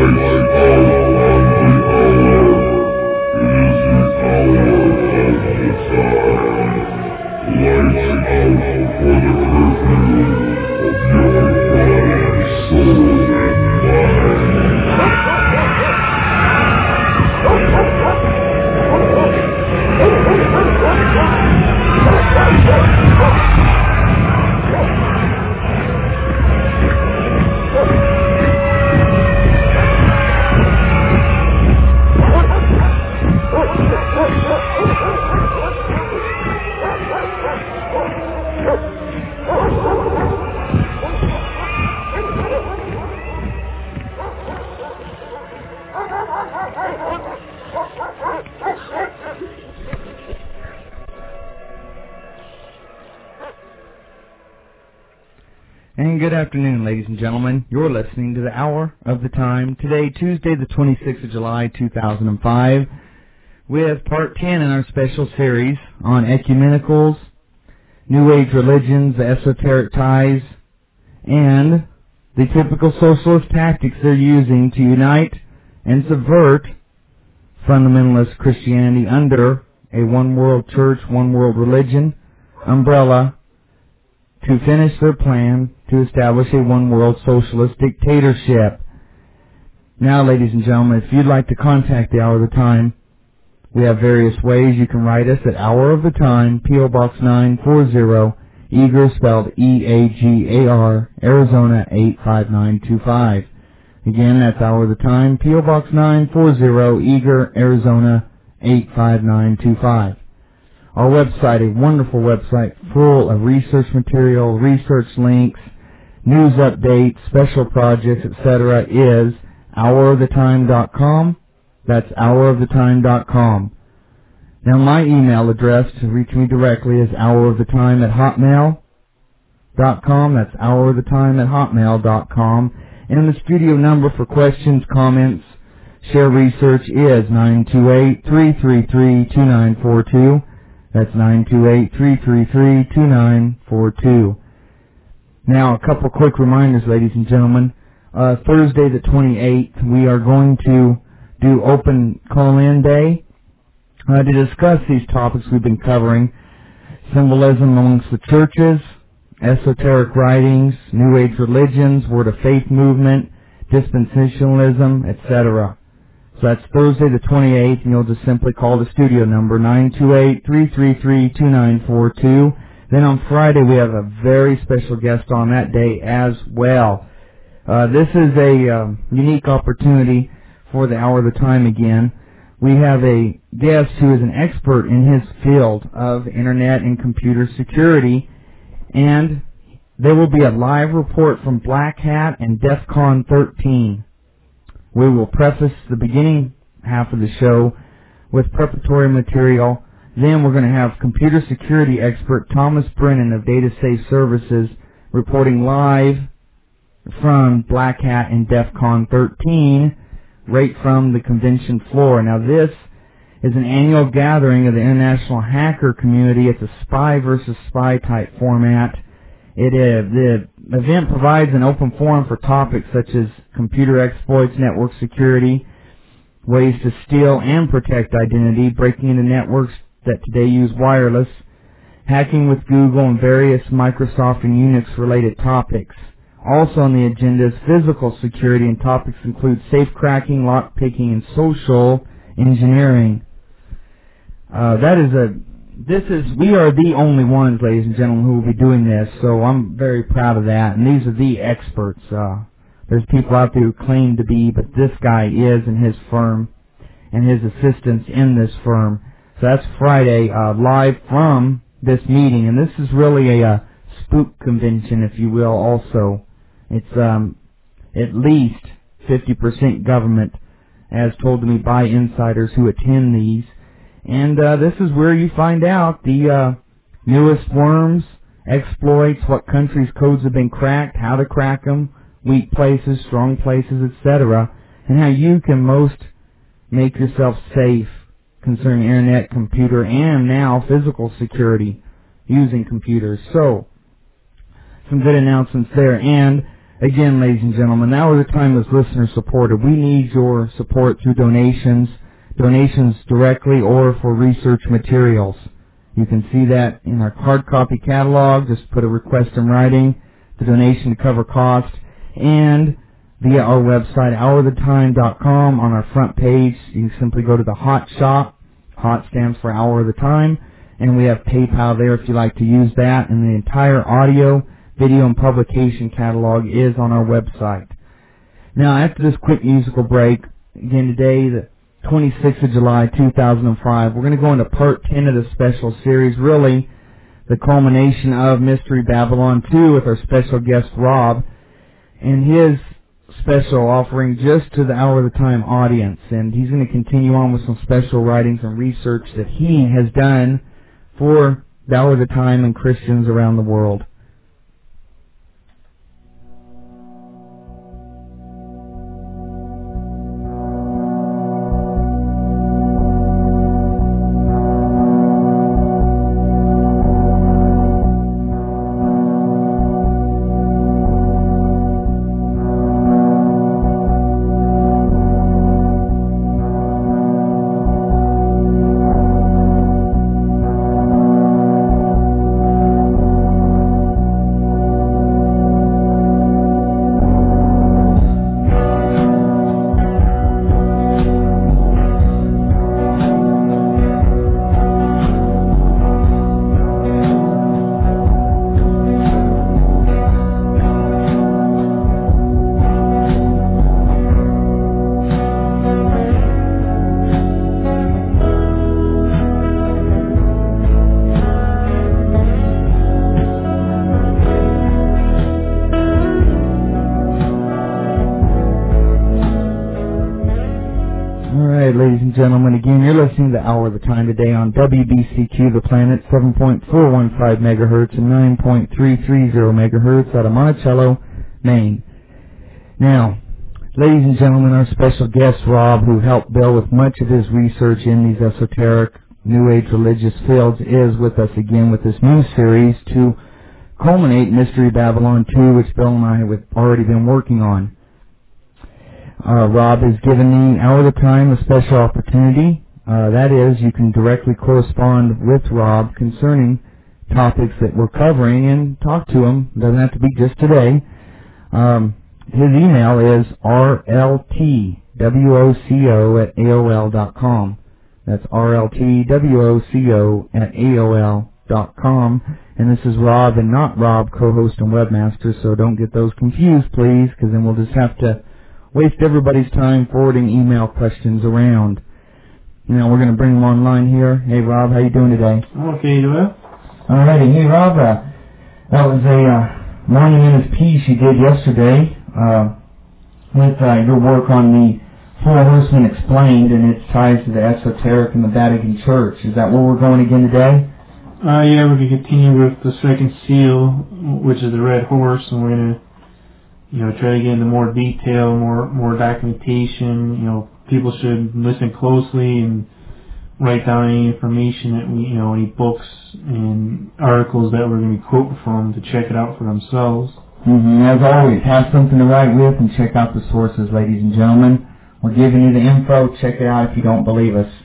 And good afternoon, ladies and gentlemen. You're listening to the Hour of the Time. Today, Tuesday, the 26th of July, 2005, with part 10 in our special series on ecumenicals, New Age religions, the esoteric ties, and the typical socialist tactics they're using to unite and subvert fundamentalist Christianity under a one-world church, one-world religion umbrella to finish their plan to establish a one-world socialist dictatorship. Now, ladies and gentlemen, if you'd like to contact the Hour of the Time, we have various ways. You can write us at Hour of the Time, P.O. Box 940, Eager, spelled E-A-G-A-R, Arizona 85925. Again, that's Hour of the Time, P.O. Box 940, Eager, Arizona 85925. Our website, a wonderful website full of research material, research links, news updates, special projects, etc., is houroftetime.com. That's houroftetime.com. Now, my email address to reach me directly is houroftetime@hotmail.com. That's houroftetime@hotmail.com. And the studio number for questions, comments, share research is 928-333-2942. That's 928-333-2942. Now, a couple quick reminders, ladies and gentlemen. Thursday the 28th, we are going to do open call-in day to discuss these topics we've been covering: symbolism amongst the churches, esoteric writings, New Age religions, Word of Faith movement, dispensationalism, etc. So that's Thursday the 28th, and you'll just simply call the studio number, 928-333-2942. Then on Friday, we have a very special guest on that day as well. This is a unique opportunity for the Hour of the Time again. We have a guest who is an expert in his field of Internet and computer security, and there will be a live report from Black Hat and DEF CON 13. We will preface the beginning half of the show with preparatory material. Then we're going to have computer security expert Thomas Brennan of Data Safe Services reporting live from Black Hat and DEF CON 13, right from the convention floor. Now, this is an annual gathering of the international hacker community. It's a spy versus spy type format. The event provides an open forum for topics such as computer exploits, network security, ways to steal and protect identity, breaking into networks that today use wireless, hacking with Google, and various Microsoft and Unix-related topics. Also on the agenda is physical security, and topics include safe cracking, lock-picking, and social engineering. We are the only ones, ladies and gentlemen, who will be doing this, so I'm very proud of that. And these are the experts. There's people out there who claim to be, but this guy is in his firm and his assistants in this firm. So that's Friday, live from this meeting. And this is really a spook convention, if you will, also. It's at least 50% government, as told to me by insiders who attend these. And this is where you find out the newest worms, exploits, what countries' codes have been cracked, how to crack them, weak places, strong places, etc., and how you can most make yourself safe concerning internet, computer, and now physical security using computers. So, some good announcements there. And Again, ladies and gentlemen, now the time is listener supported. We need your support through donations directly or for research materials. You can see that in our hard copy catalog. Just put a request in writing, the donation to cover cost, and via our website, houroftetime.com. On our front page, you can simply go to the Hot Shop. Hot stands for Hour of the Time, and we have PayPal there if you'd like to use that, and the entire audio, video, and publication catalog is on our website. Now, after this quick musical break, again today, the 26th of July, 2005, we're going to go into part 10 of the special series, really the culmination of Mystery Babylon 2 with our special guest Rob and his special offering just to the Hour of the Time audience. And he's going to continue on with some special writings and research that he has done for the Hour of the Time and Christians around the world. Ladies and gentlemen, again, you're listening to the Hour of the Time today on WBCQ The Planet, 7.415 megahertz and 9.330 megahertz out of Monticello, Maine. Now, ladies and gentlemen, our special guest, Rob, who helped Bill with much of his research in these esoteric, New Age religious fields, is with us again with this new series to culminate Mystery Babylon 2, which Bill and I have already been working on. Rob has given the Hour of the Time a special opportunity. That is, you can directly correspond with Rob concerning topics that we're covering and talk to him. It doesn't have to be just today. His email is rltwoco@aol.com. That's rltwoco@aol.com. And this is Rob and not Rob, co-host and webmaster, so don't get those confused, please, because then we'll just have to waste everybody's time forwarding email questions around. Now we're going to bring him online here. Hey Rob, how you doing today? Okay, Joel. Alrighty, hey Rob, that was a Morning in His piece you did yesterday with your work on the Four Horsemen Explained and its ties to the esoteric and the Vatican Church. Is that where we're going again today? Yeah, we're going to continue with the second seal, which is the Red Horse, and we're going to try to get into more detail, more documentation. People should listen closely and write down any information that any books and articles that we're going to be quoting from to check it out for themselves. As always, have something to write with and check out the sources, ladies and gentlemen. We're giving you the info. Check it out if you don't believe us.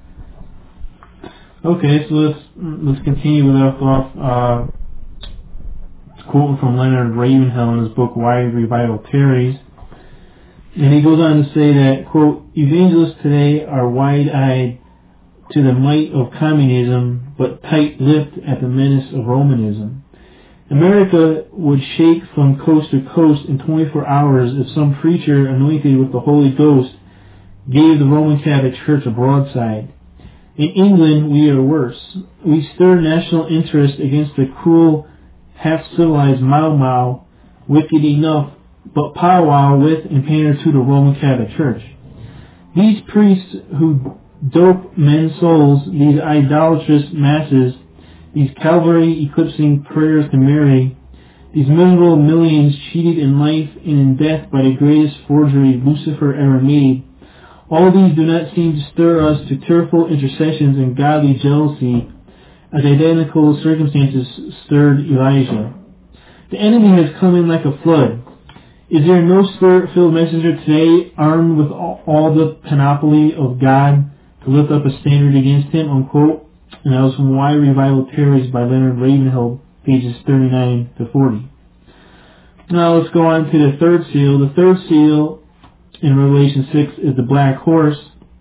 Okay, so let's continue with our thought. Quoting from Leonard Ravenhill in his book Why Revival Tarries, and he goes on to say that, quote, evangelists today are wide-eyed to the might of communism, but tight-lipped at the menace of Romanism. America would shake from coast to coast in 24 hours if some preacher anointed with the Holy Ghost gave the Roman Catholic Church a broadside. In England, we are worse. We stir national interest against the cruel, half-civilized Mau Mau, wicked enough, but powwow with and pander to the Roman Catholic Church. These priests who dope men's souls, these idolatrous masses, these Calvary-eclipsing prayers to Mary, these miserable millions cheated in life and in death by the greatest forgery Lucifer ever made, all these do not seem to stir us to tearful intercessions and godly jealousy as identical circumstances stirred Elijah. The enemy has come in like a flood. Is there no spirit-filled messenger today armed with all the panoply of God to lift up a standard against him, unquote? And that was from Why Revival Tarries by Leonard Ravenhill, pages 39 to 40. Now let's go on to the third seal. The third seal in Revelation 6 is the black horse.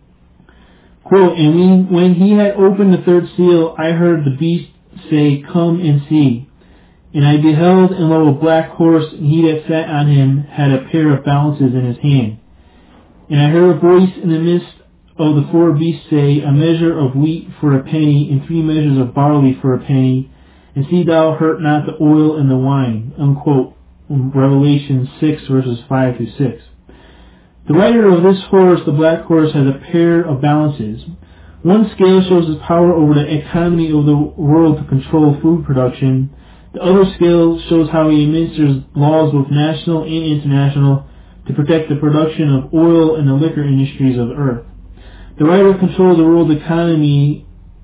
Quote, and when he had opened the third seal, I heard the beast say, Come and see. And I beheld, and lo, a black horse, and he that sat on him had a pair of balances in his hand. And I heard a voice in the midst of the four beasts say, A measure of wheat for a penny, and 3 measures of barley for a penny, and see thou hurt not the oil and the wine. Unquote. Revelation 6, verses 5 through 6. The rider of this horse, the black horse, has a pair of balances. One scale shows his power over the economy of the world to control food production. The other scale shows how he administers laws both national and international to protect the production of oil and the liquor industries of the earth. The rider controls the world economy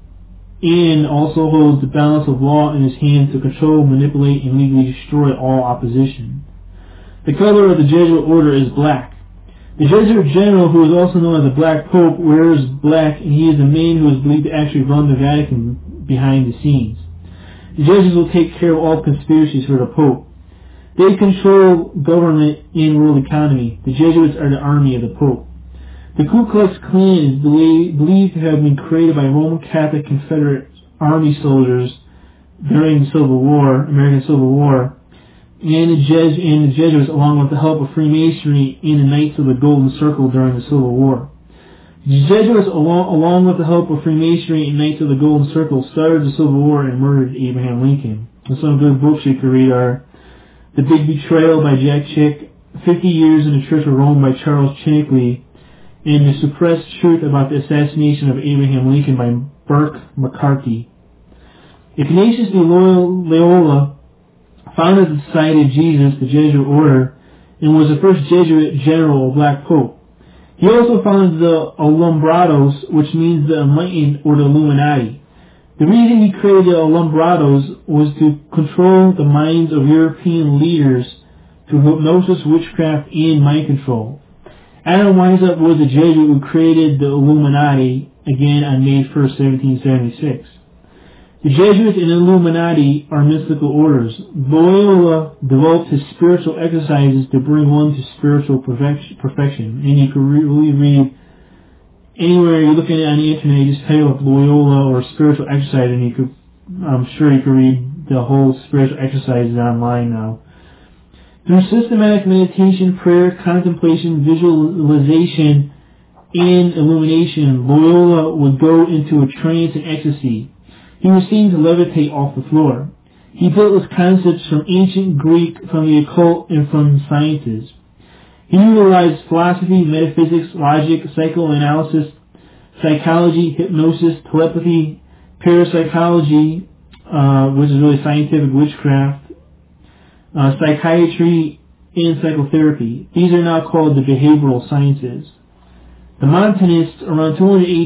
and also holds the balance of law in his hands to control, manipulate, and legally destroy all opposition. The color of the Jesuit order is black. The Jesuit general, who is also known as the Black Pope, wears black, and he is the man who is believed to actually run the Vatican behind the scenes. The Jesuits will take care of all conspiracies for the Pope. They control government and world economy. The Jesuits are the army of the Pope. The Ku Klux Klan is believed to have been created by Roman Catholic Confederate Army soldiers during the Civil War, American Civil War, and the Jesuits, along with the help of Freemasonry and the Knights of the Golden Circle during the Civil War. The Jesuits, along with the help of Freemasonry and Knights of the Golden Circle, started the Civil War and murdered Abraham Lincoln. And some good books you can read are The Big Betrayal by Jack Chick, 50 Years in the Church of Rome by Charles Chinkley, and The Suppressed Truth about the Assassination of Abraham Lincoln by Burke McCarthy. Ignatius de Loyola founded the Society of Jesus, the Jesuit order, and was the first Jesuit general or Black Pope. He also founded the Alumbrados, which means the Enlightened or the Illuminati. The reason he created the Alumbrados was to control the minds of European leaders through hypnosis, witchcraft, and mind control. Adam Weishaupt was the Jesuit who created the Illuminati, again on May 1st, 1776. The Jesuits and Illuminati are mystical orders. Loyola developed his spiritual exercises to bring one to spiritual perfection. And you can really read anywhere you're looking at on the internet, you just type up Loyola or spiritual exercise, and I'm sure you can read the whole spiritual exercises online now. Through systematic meditation, prayer, contemplation, visualization, and illumination, Loyola would go into a trance and ecstasy. He was seen to levitate off the floor. He built his concepts from ancient Greek, from the occult, and from sciences. He utilized philosophy, metaphysics, logic, psychoanalysis, psychology, hypnosis, telepathy, parapsychology, which is really scientific witchcraft, psychiatry, and psychotherapy. These are now called the behavioral sciences. The Montanists, around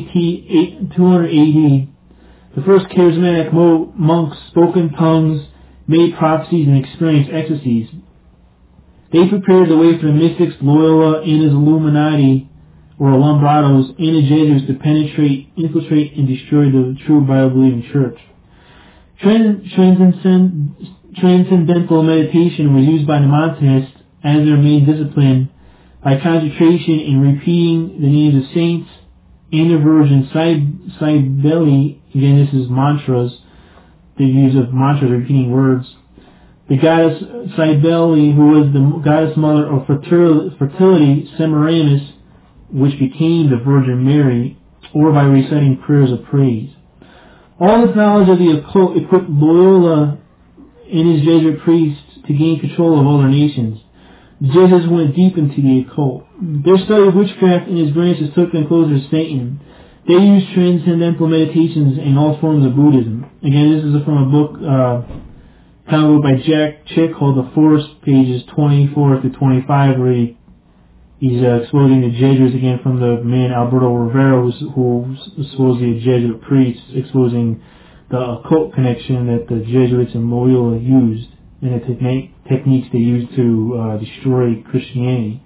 200 AD, the first charismatic monks spoke in tongues, made prophecies, and experienced ecstasies. They prepared the way for the mystics, Loyola, and his Illuminati, or Alumbrados, and the Jesuits to penetrate, infiltrate, and destroy the true Bible-believing church. Transcendental meditation was used by the Montanists as their main discipline by concentration in repeating the names of saints and the Virgin. Cybele, again this is mantras, the use of mantras, repeating words. The goddess Cybele, who was the goddess mother of fertility, Semiramis, which became the Virgin Mary, or by reciting prayers of praise. All this knowledge of the occult equipped Loyola and his Jesuit priests to gain control of other nations. The Jesuits went deep into the occult. Their study of witchcraft and his branches took them closer to Satan. They used transcendental meditations and all forms of Buddhism. Again, this is from a book by Jack Chick called The Force, pages 24 to 25, where he's exposing the Jesuits again from the man Alberto Rivera, who's supposedly a Jesuit priest, exposing the occult connection that the Jesuits and Loyola used in a techniques they use to destroy Christianity.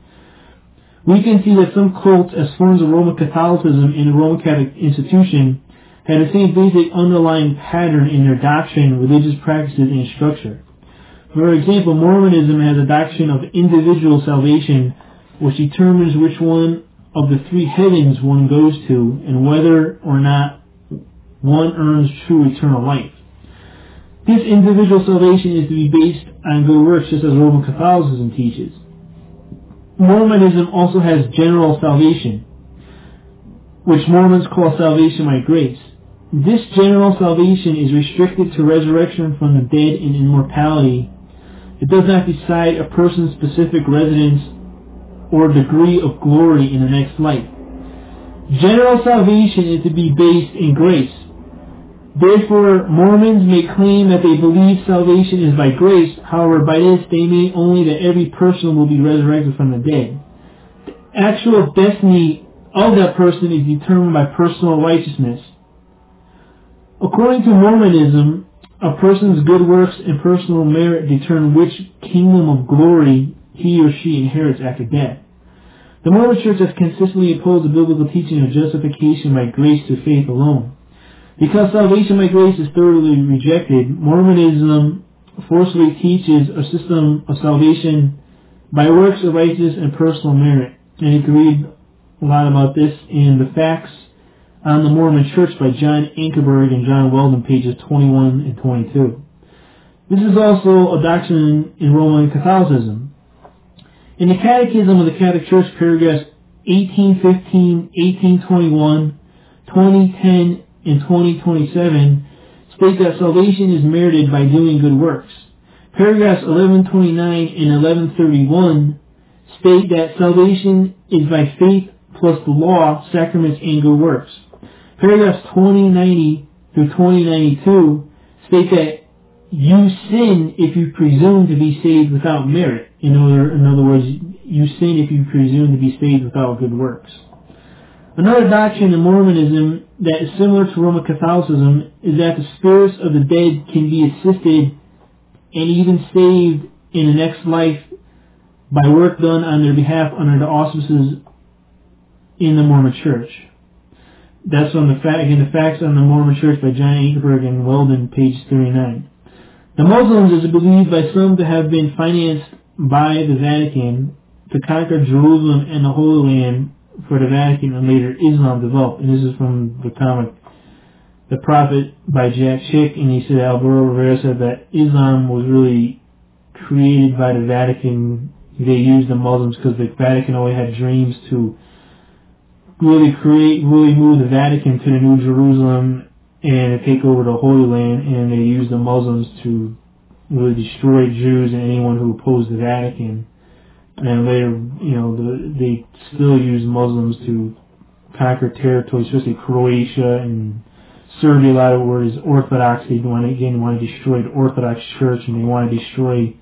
We can see that some cults, as forms of Roman Catholicism in the Roman Catholic institution, had the same basic underlying pattern in their doctrine, religious practices, and structure. For example, Mormonism has a doctrine of individual salvation, which determines which one of the three heavens one goes to, and whether or not one earns true eternal life. This individual salvation is to be based on good works, just as Roman Catholicism teaches. Mormonism also has general salvation, which Mormons call salvation by grace. This general salvation is restricted to resurrection from the dead and immortality. It does not decide a person's specific residence or degree of glory in the next life. General salvation is to be based in grace. Therefore, Mormons may claim that they believe salvation is by grace. However, by this they mean only that every person will be resurrected from the dead. The actual destiny of that person is determined by personal righteousness. According to Mormonism, a person's good works and personal merit determine which kingdom of glory he or she inherits after death. The Mormon Church has consistently opposed the biblical teaching of justification by grace through faith alone. Because salvation by grace is thoroughly rejected, Mormonism forcefully teaches a system of salvation by works of righteousness and personal merit. And you can read a lot about this in the Facts on the Mormon Church by John Ankerberg and John Weldon, pages 21 and 22. This is also a doctrine in Roman Catholicism. In the Catechism of the Catholic Church, paragraphs 1815, 1821, 2010, and 2027 state that salvation is merited by doing good works. Paragraphs 1129 and 1131 state that salvation is by faith plus the law, sacraments, and good works. Paragraphs 2090 through 2092 state that you sin if you presume to be saved without merit. In other words, you sin if you presume to be saved without good works. Another doctrine in Mormonism that is similar to Roman Catholicism is that the spirits of the dead can be assisted and even saved in the next life by work done on their behalf under the auspices in the Mormon Church. That's on the Facts on the Mormon Church by John Ankerberg and Weldon, page 39. The Muslims is believed by some to have been financed by the Vatican to conquer Jerusalem and the Holy Land for the Vatican, and later Islam developed. And this is from the comic The Prophet by Jack Chick, and he said Alberto Rivera said that Islam was really created by the Vatican. They used the Muslims because the Vatican always had dreams to really move the Vatican to the New Jerusalem and take over the Holy Land, and they used the Muslims to really destroy Jews and anyone who opposed the Vatican. And later, they still use Muslims to conquer territories, especially Croatia and Serbia. A lot of where is Orthodox. They want to destroy the Orthodox Church, and they want to destroy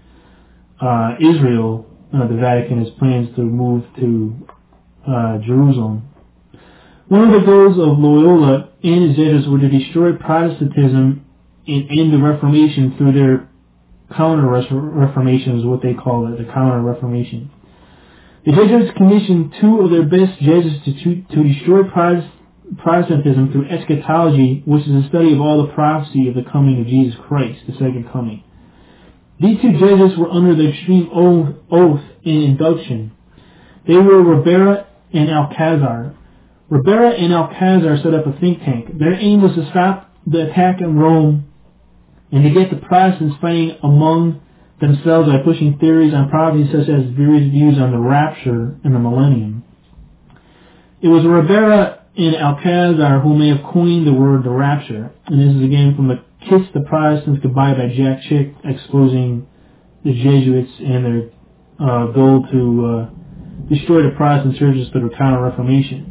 Israel. The Vatican has plans to move to Jerusalem. One of the goals of Loyola and his Jesuits were to destroy Protestantism and end the Reformation through their Counter-Reformation is what they call it, the Counter-Reformation. The Jesuits commissioned two of their best Jesuits to destroy Protestantism through eschatology, which is a study of all the prophecy of the coming of Jesus Christ, the second coming. These two Jesuits were under the extreme oath and induction. They were Ribera and Alcazar. Ribera and Alcazar set up a think tank. Their aim was to stop the attack on Rome and to get the Protestants fighting among themselves by pushing theories on prophecy such as various views on the rapture and the millennium. It was Ribera and Alcazar who may have coined the word the rapture. And this is again from the Kiss the Protestants Goodbye by Jack Chick, exposing the Jesuits and their goal to destroy the Protestant churches through the Counter-Reformation.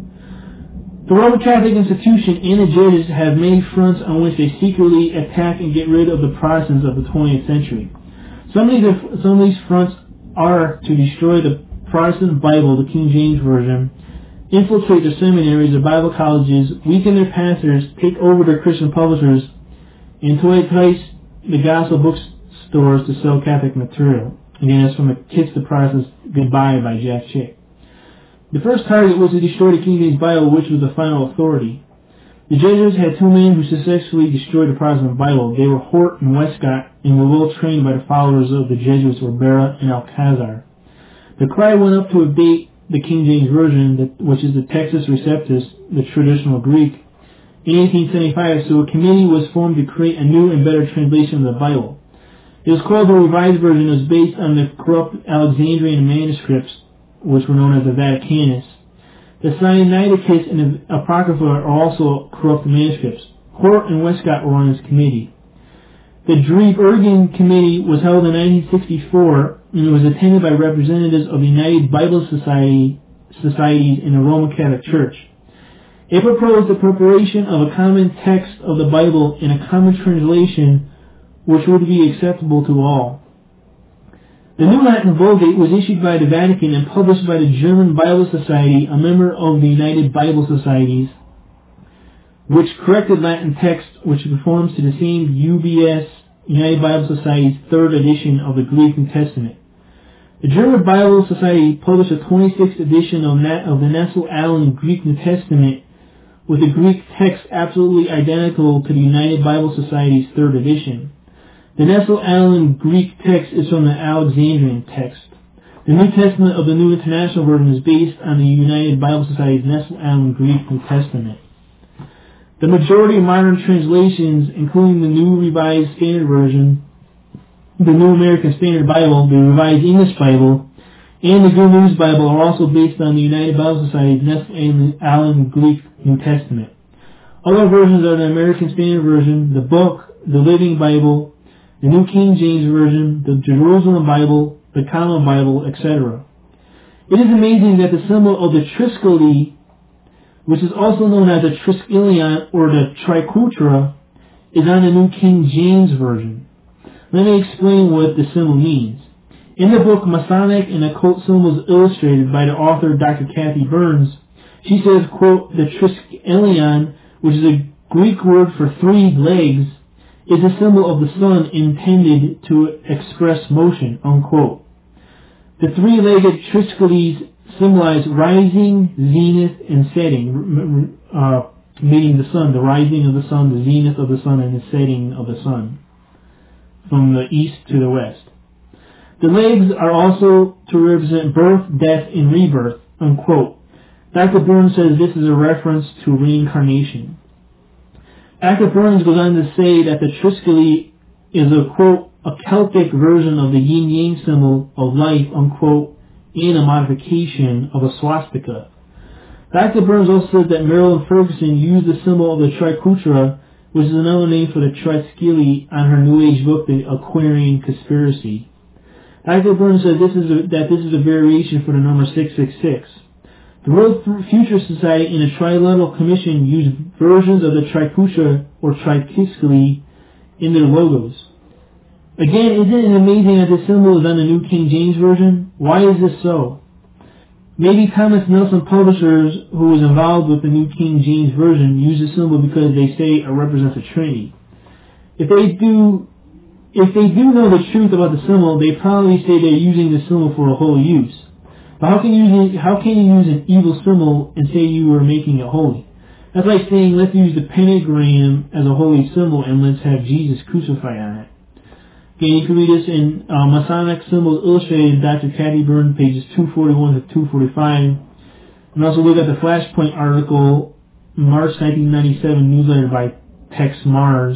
The Roman Catholic institution and the Jesuits have many fronts on which they secretly attack and get rid of the Protestants of the 20th century. Some of these fronts are to destroy the Protestant Bible, the King James Version, infiltrate their seminaries, their Bible colleges, weaken their pastors, take over their Christian publishers, and to entice the gospel stores to sell Catholic material. Again, that's from A Kiss the Protestants Goodbye by Jack Chick. The first target was to destroy the King James Bible, which was the final authority. The Jesuits had two men who successfully destroyed the Protestant Bible. They were Hort and Westcott, and were well trained by the followers of the Jesuits, Ribera and Alcazar. The cry went up to abate the King James Version, which is the Textus Receptus, the traditional Greek, in 1875, so a committee was formed to create a new and better translation of the Bible. It was called the Revised Version. It was based on the corrupt Alexandrian manuscripts, which were known as the Vaticanus. The Sinaiticus and the Apocrypha are also corrupt manuscripts. Hort and Westcott were on this committee. The Dreibergen Committee was held in 1964, and it was attended by representatives of the United Bible Societies in the Roman Catholic Church. It proposed the preparation of a common text of the Bible in a common translation which would be acceptable to all. The New Latin Vulgate was issued by the Vatican and published by the German Bible Society, a member of the United Bible Societies, which corrected Latin text which conforms to the same UBS, United Bible Society's third edition of the Greek New Testament. The German Bible Society published a 26th edition of the Nassau-Allen Greek New Testament with the Greek text absolutely identical to the United Bible Society's third edition. The Nassau-Allen Greek text is from the Alexandrian text. The New Testament of the New International Version is based on the United Bible Society's Nassau-Allen Greek New Testament. The majority of modern translations, including the New Revised Standard Version, the New American Standard Bible, the Revised English Bible, and the Good News Bible, are also based on the United Bible Society's Nassau-Allen Greek New Testament. Other versions are the American Standard Version, the Book, the Living Bible, the New King James Version, the Jerusalem Bible, the Common Bible, etc. It is amazing that the symbol of the Triskele, which is also known as the Triskelion or the Triquetra, is on the New King James Version. Let me explain what the symbol means. In the book Masonic and Occult Symbols Illustrated by the author Dr. Kathy Burns, she says, quote, the Triskelion, which is a Greek word for three legs, is a symbol of the sun intended to express motion, unquote. The three-legged Triskeles symbolize rising, zenith, and setting, meaning the sun, the rising of the sun, the zenith of the sun, and the setting of the sun, from the east to the west. The legs are also to represent birth, death, and rebirth, unquote. Dr. Burns says this is a reference to reincarnation. Dr. Burns goes on to say that the Triskele is a, quote, a Celtic version of the yin-yang symbol of life, unquote, and a modification of a swastika. Dr. Burns also said that Marilyn Ferguson used the symbol of the Triquetra, which is another name for the Triskele, on her New Age book, The Aquarian Conspiracy. Dr. Burns said that this is a variation for the number 666. The World Future Society and the Trilateral Commission use versions of the Triquetra or Triskele in their logos. Again, isn't it amazing that this symbol is on the New King James Version? Why is this so? Maybe Thomas Nelson Publishers, who was involved with the New King James Version, use the symbol because they say it represents a Trinity. If they do know the truth about the symbol, they probably say they're using the symbol for a holy use. But how can you use an evil symbol and say you are making it holy? That's like saying let's use the pentagram as a holy symbol and let's have Jesus crucified on it. Again, you can read this in Masonic Symbols Illustrated, Dr. Kathy Burns, pages 241 to 245. And also look at the Flashpoint article, March 1997 newsletter by Tex Mars.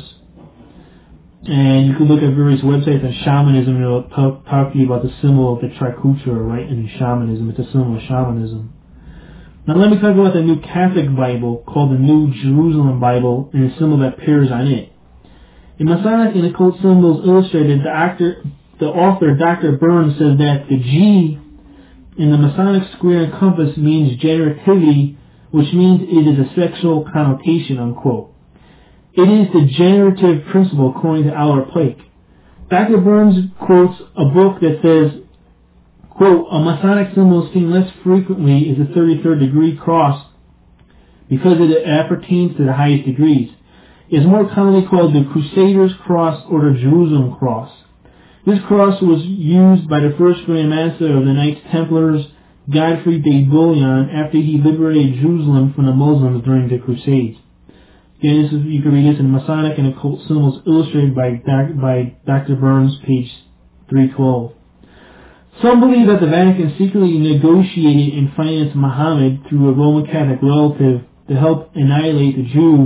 And you can look at various websites on shamanism, and it'll talk to you about the symbol of the Triquetra, right, in shamanism. It's a symbol of shamanism. Now let me talk about the New Catholic Bible, called the New Jerusalem Bible, and the symbol that appears on it. In Masonic and Occult Symbols Illustrated, the author, Dr. Burns, says that the G in the Masonic square and compass means generativity, which means it is a sexual connotation, unquote. It is the generative principle, according to Albert Pike. Dr. Burns quotes a book that says, quote, a Masonic symbol seen less frequently is the 33rd degree cross because it appertains to the highest degrees. It is more commonly called the Crusader's Cross or the Jerusalem Cross. This cross was used by the first Grand Master of the Knights Templars, Godfrey de Bouillon, after he liberated Jerusalem from the Muslims during the Crusades. Again, you can read this in Masonic and Occult Symbols Illustrated by Dr. Burns, page 312. Some believe that the Vatican secretly negotiated and financed Muhammad through a Roman Catholic relative to help annihilate the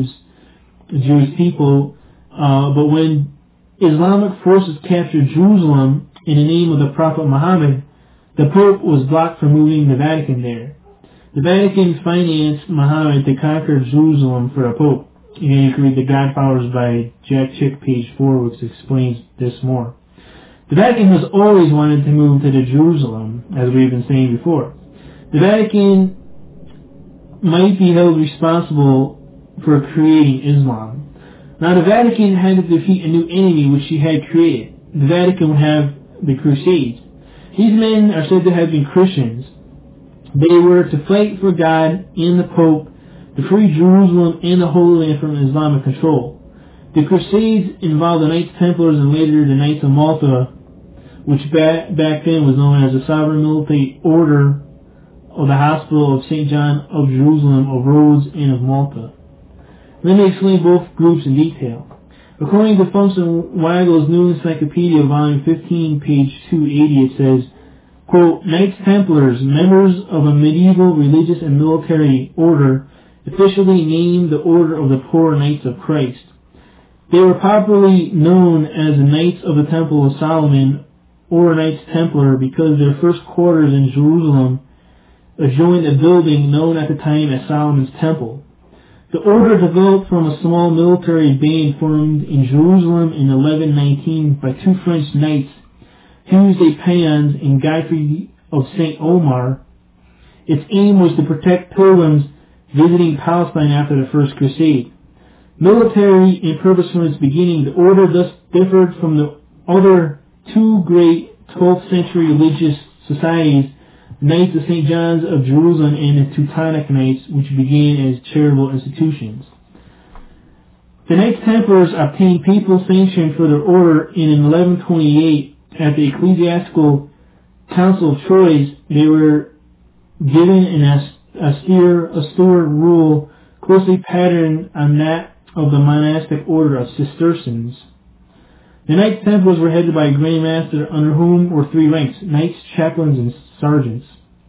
Jewish people, but when Islamic forces captured Jerusalem in the name of the Prophet Muhammad, the Pope was blocked from moving the Vatican there. The Vatican financed Muhammad to conquer Jerusalem for the Pope. Again, you can read The Godfathers by Jack Chick, page 4, which explains this more. The Vatican has always wanted to move to the Jerusalem, as we've been saying before. The Vatican might be held responsible for creating Islam. Now, the Vatican had to defeat a new enemy which she had created. The Vatican would have the Crusades. These men are said to have been Christians. They were to fight for God and the Pope, to free Jerusalem and the Holy Land from Islamic control. The Crusades involved the Knights Templars and later the Knights of Malta, which back then was known as the Sovereign Military Order of the Hospital of St. John of Jerusalem, of Rhodes, and of Malta. Let me explain both groups in detail. According to Funks and Weigel's New Encyclopedia, volume 15, page 280, it says, quote, Knights Templars, members of a medieval religious and military order, officially named the Order of the Poor Knights of Christ. They were popularly known as the Knights of the Temple of Solomon, or Knights Templar, because their first quarters in Jerusalem adjoined a building known at the time as Solomon's Temple. The order developed from a small military band formed in Jerusalem in 1119 by two French knights, Hugues de Payens and Godfrey of St. Omer. Its aim was to protect pilgrims visiting Palestine after the First Crusade. Military in purpose from its beginning, the order thus differed from the other two great 12th century religious societies, Knights of St. John's of Jerusalem and the Teutonic Knights, which began as charitable institutions. The Knights Templars obtained papal sanction for their order, and in 1128, at the Ecclesiastical Council of Troyes, they were given an austere rule closely patterned on that of the monastic order of Cistercians. The Knights Templars were headed by a Grand Master, under whom were three ranks, knights, chaplains, and sergeants.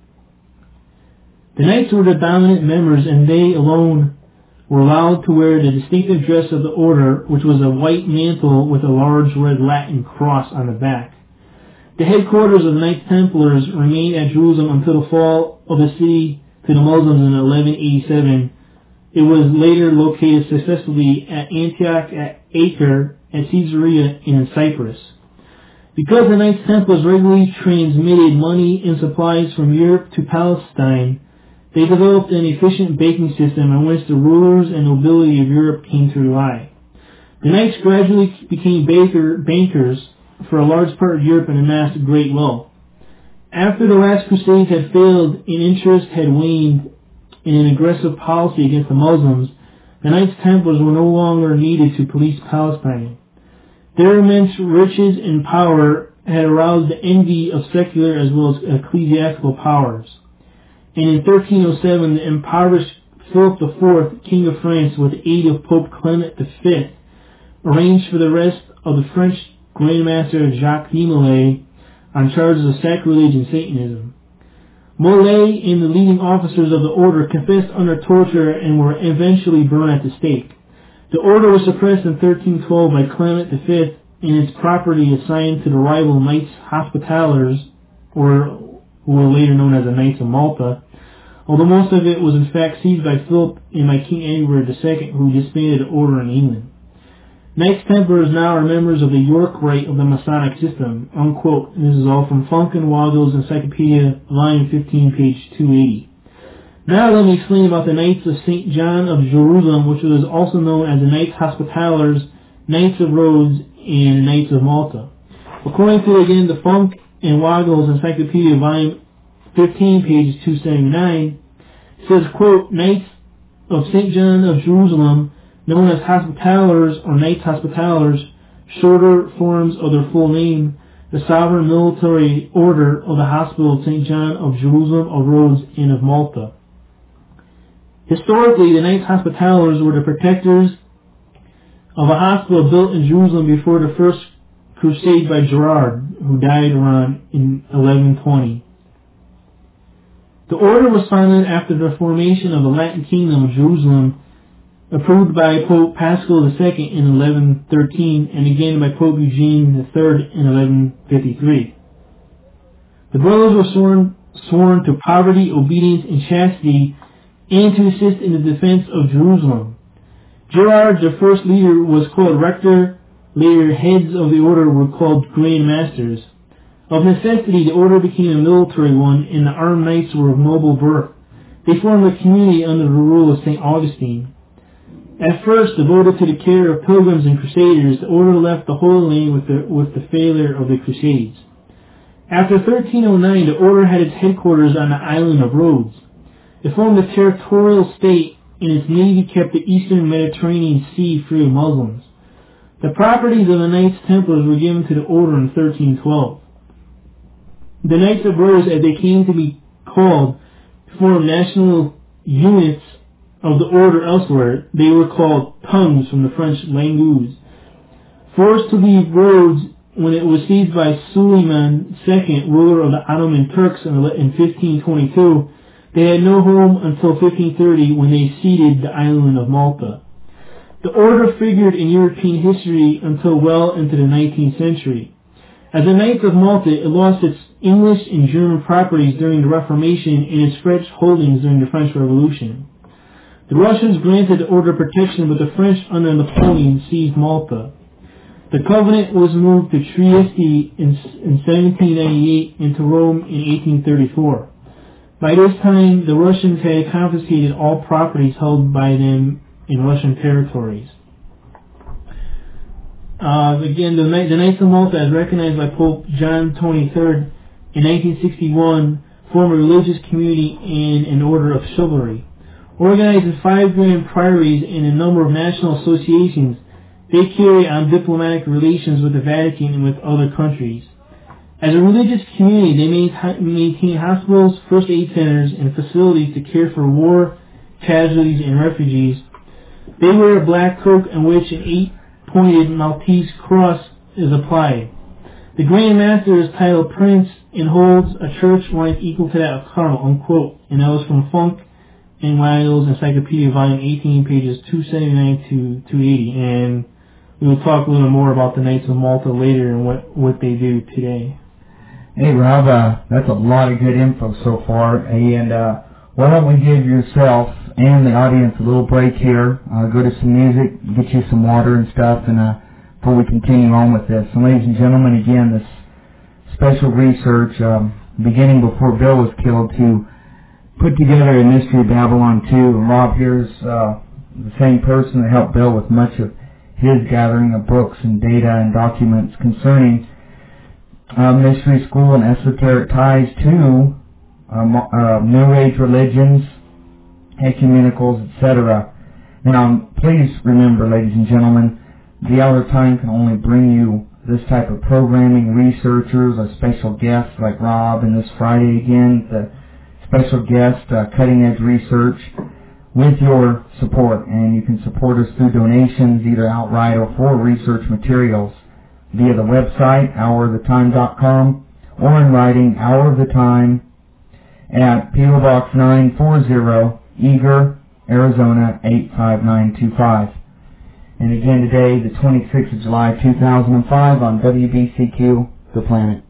The knights were the dominant members, and they alone were allowed to wear the distinctive dress of the order, which was a white mantle with a large red Latin cross on the back. The headquarters of the Knights Templars remained at Jerusalem until the fall of the city to the Muslims in 1187. It was later located successfully at Antioch, at Acre, at Caesarea, and in Cyprus. Because the Knights Templars regularly transmitted money and supplies from Europe to Palestine, they developed an efficient banking system on which the rulers and nobility of Europe came to rely. The Knights gradually became bankers for a large part of Europe and amassed great wealth. After the last Crusades had failed and interest had waned in an aggressive policy against the Muslims, the Knights Templars were no longer needed to police Palestine. Their immense riches and power had aroused the envy of secular as well as ecclesiastical powers. And in 1307, the impoverished Philip IV, King of France, with the aid of Pope Clement V, arranged for the arrest of the French Grand Master Jacques de Molay on charges of sacrilege and Satanism. Molay and the leading officers of the order confessed under torture and were eventually burned at the stake. The order was suppressed in 1312 by Clement V and its property assigned to the rival Knights Hospitallers, or who were later known as the Knights of Malta, although most of it was in fact seized by Philip and by King Edward II, who disbanded the order in England. Knights Templars now are members of the York Rite of the Masonic system, unquote. And this is all from Funk and Waddell's Encyclopedia, volume 15, page 280. Now let me explain about the Knights of St. John of Jerusalem, which was also known as the Knights Hospitallers, Knights of Rhodes, and Knights of Malta. According to, again, the Funk and Waddell's Encyclopedia, volume 15, page 279, it says, quote, Knights of St. John of Jerusalem, known as Hospitallers or Knights Hospitallers, shorter forms of their full name. the sovereign military order of the Hospital of St. John of Jerusalem, of Rhodes, and of Malta. Historically, the Knights Hospitallers were the protectors of a hospital built in Jerusalem before the First Crusade by Gerard, who died around in 1120. The order was founded after the formation of the Latin Kingdom of Jerusalem, approved by Pope Paschal II in 1113 and again by Pope Eugene III in 1153. The brothers were sworn to poverty, obedience, and chastity, and to assist in the defense of Jerusalem. Gerard, the first leader, was called rector. Later, heads of the order were called grand masters. Of necessity, the order became a military one, and the armed knights were of noble birth. They formed a community under the rule of St. Augustine. At first, devoted to the care of pilgrims and crusaders, the order left the Holy Land with the failure of the Crusades. After 1309, the order had its headquarters on the island of Rhodes. It formed a territorial state, and its navy kept the eastern Mediterranean Sea free of Muslims. The properties of the Knights Templars were given to the order in 1312. The Knights of Rhodes, as they came to be called, formed national units of the order elsewhere. They were called tongues from the French langues. Forced to leave Rhodes when it was seized by Suleiman II, ruler of the Ottoman Turks in 1522, they had no home until 1530 when they ceded the island of Malta. The order figured in European history until well into the 19th century. As the Knights of Malta, it lost its English and German properties during the Reformation and its French holdings during the French Revolution. The Russians granted the order protection, but the French under Napoleon seized Malta. The Covenant was moved to Trieste in 1798 and to Rome in 1834. By this time, the Russians had confiscated all properties held by them in Russian territories. Again, the Knights of Malta, as recognized by Pope John XXIII in 1961, form a religious community and an order of chivalry. Organized in 5 grand priories and a number of national associations, they carry on diplomatic relations with the Vatican and with other countries. As a religious community, they maintain hospitals, first aid centers, and facilities to care for war casualties and refugees. They wear a black cloak on which an 8-pointed Maltese cross is applied. The Grand Master is titled Prince and holds a church rank equal to that of Cardinal, unquote. And that was from Funk and Wiles Encyclopedia, Volume 18, pages 279 to 280. And we will talk a little more about the Knights of Malta later and what they do today. Hey Rob, that's a lot of good info so far, and why don't we give yourself and the audience a little break here, go to some music, get you some water and stuff, and before we continue on with this. And ladies and gentlemen, again, this special research, beginning before Bill was killed, to put together a Mystery of Babylon 2, and Rob here's the same person that helped Bill with much of his gathering of books and data and documents concerning mystery school and esoteric ties to New Age religions, ecumenicals, etc. Now, please remember, ladies and gentlemen, the Hour of Time can only bring you this type of programming, researchers, a special guest like Rob, and this Friday again, the special guest, cutting-edge research, with your support. And you can support us through donations, either outright or for research materials, via the website, houroftheTime.com, or in writing, Hour of the Time, at P.O. Box 940, Eager, Arizona 85925. And again today, the 26th of July 2005 on WBCQ, The Planet.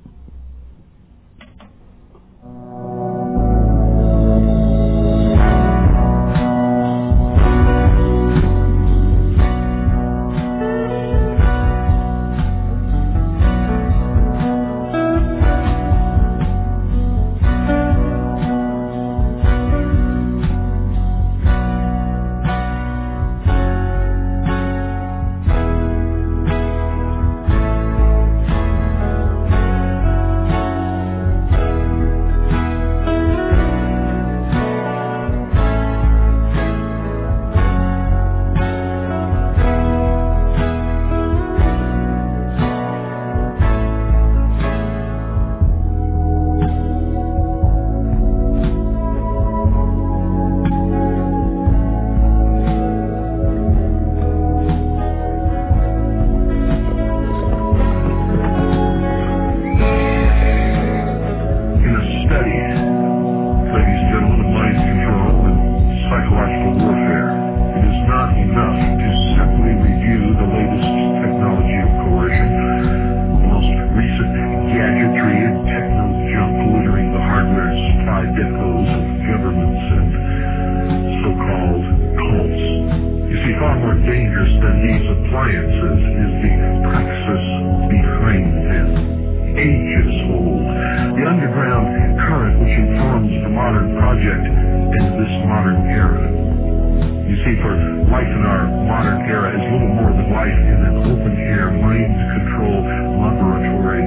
study, ladies and gentlemen, of mind control and psychological warfare. It is not enough to simply review the latest technology of coercion, the most recent gadgetry and techno junk littering the hardware and supply depots of governments and so-called cults. You see, far more dangerous than these appliances is the praxis behind them. Ages old. The underground current which informs the modern project and this modern era. You see, for life in our modern era is little more than life in an open-air mind control laboratory.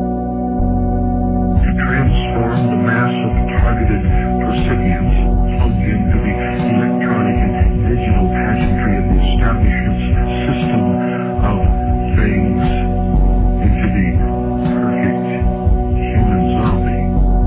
To transform the mass of targeted recipients plugged into the electronic and digital pageantry of the establishment's system of things into the perfect human zombie.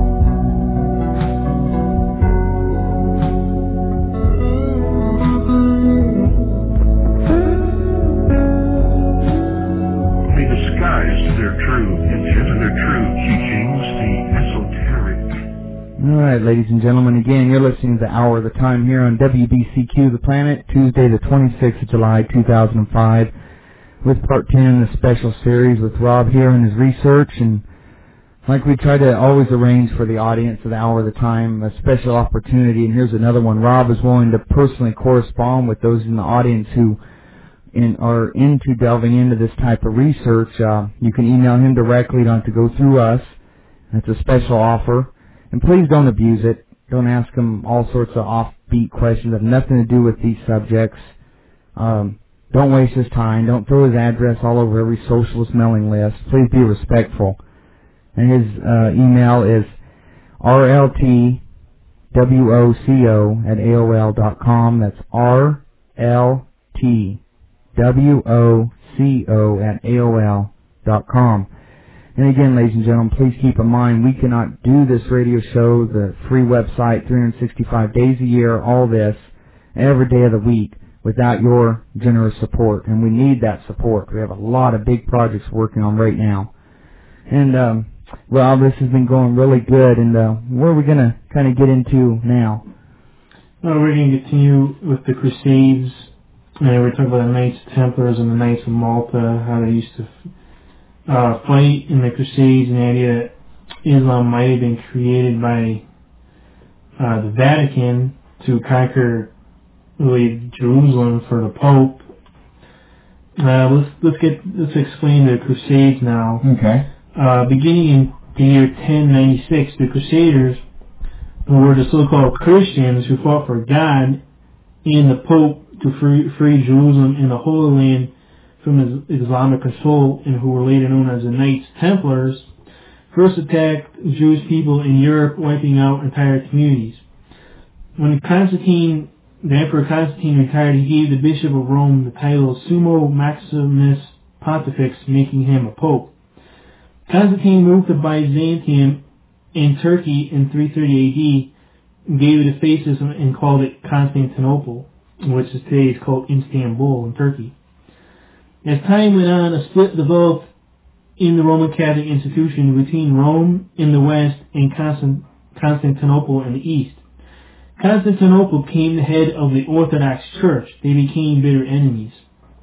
They disguised their true intent and their true teachings, the esoteric. All right, ladies and gentlemen, again, you're listening to the Hour of the Time here on WBCQ The Planet, Tuesday the 26th of July, 2005, with part 10 in the special series with Rob here and his research. And like we try to always arrange for the audience of the Hour of the Time, a special opportunity. And here's another one. Rob is willing to personally correspond with those in the audience who are into delving into this type of research. You can email him directly. You don't have to go through us. It's a special offer. And please don't abuse it. Don't ask him all sorts of offbeat questions that have nothing to do with these subjects. Don't waste his time. Don't throw his address all over every socialist mailing list. Please be respectful. And his email is rltwoco@aol.com. That's rltwoco@aol.com. And again, ladies and gentlemen, please keep in mind, we cannot do this radio show, the free website, 365 days a year, all this, every day of the week, without your generous support. And we need that support. We have a lot of big projects working on right now. And, Rob, this has been going really good. And what are we going to kind of get into now? Well, we're going to continue with the Crusades. And we're talking about the Knights Templars and the Knights of Malta, how they used to fight in the Crusades, and the idea that Islam might have been created by the Vatican to conquer really Jerusalem for the Pope. Let's explain the Crusades now. Okay. Beginning in the year 1096, the Crusaders were the so-called Christians who fought for God and the Pope to free Jerusalem and the Holy Land from Islamic control, and who were later known as the Knights Templars, first attacked Jewish people in Europe, wiping out entire communities. When Constantine, the Emperor Constantine, retired, he gave the Bishop of Rome the title of Sumo Maximus Pontifex, making him a pope. Constantine moved to Byzantium in Turkey in 330 AD, gave it a facelift and called it Constantinople, which is today is called Istanbul in Turkey. As time went on, a split developed in the Roman Catholic institution between Rome in the west and Constantinople in the east. Constantinople became the head of the Orthodox Church. They became bitter enemies.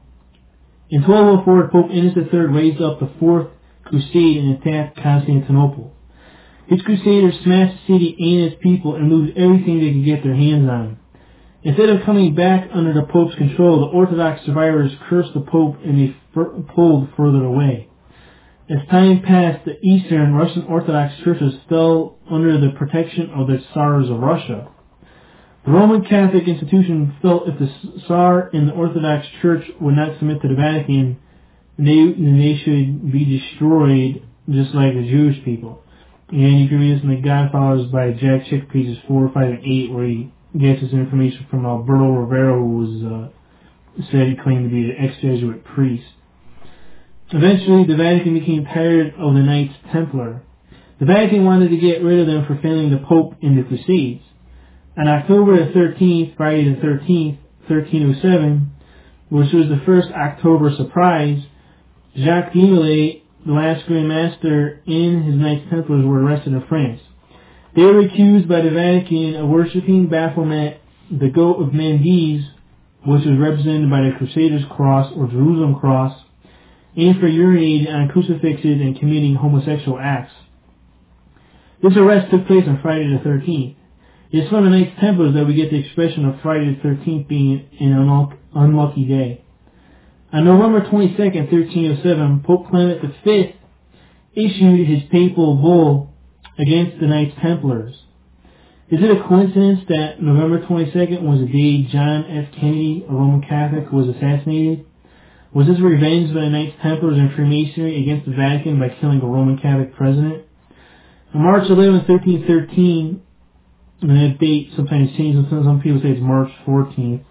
In 1204, Pope Innocent III raised up the Fourth Crusade and attacked Constantinople. His crusaders smashed the city and its people and looted everything they could get their hands on. Instead of coming back under the Pope's control, the Orthodox survivors cursed the Pope and they pulled further away. As time passed, the Eastern Russian Orthodox churches fell under the protection of the Tsars of Russia. The Roman Catholic institution felt if the Tsar and the Orthodox Church would not submit to the Vatican, they should be destroyed just like the Jewish people. And you can read this in The Godfathers by Jack Chick, pages 4, 5, and 8, where he gets his information from Alberto Rivera, who was said he claimed to be an ex-Jesuit priest. Eventually, the Vatican became tired of the Knights Templar. The Vatican wanted to get rid of them for failing the Pope in the Crusades. On October the 13th, Friday the 13th, 1307, which was the first October surprise, Jacques de Molay, the last Grand Master, and his Knights Templars were arrested in France. They were accused by the Vatican of worshipping Baphomet, the goat of Mendes, which was represented by the Crusaders' cross or Jerusalem cross, and for urinating on crucifixes and committing homosexual acts. This arrest took place on Friday the 13th. It is from the Knights Templars that we get the expression of Friday the 13th being an unlucky day. On November 22nd, 1307, Pope Clement V issued his papal bull against the Knights Templars. Is it a coincidence that November 22nd was the day John F. Kennedy, a Roman Catholic, was assassinated? Was this revenge by the Knights Templars and Freemasonry against the Vatican by killing a Roman Catholic president? On March 11, 1313, and that date sometimes changes. Some people say it's March 14th.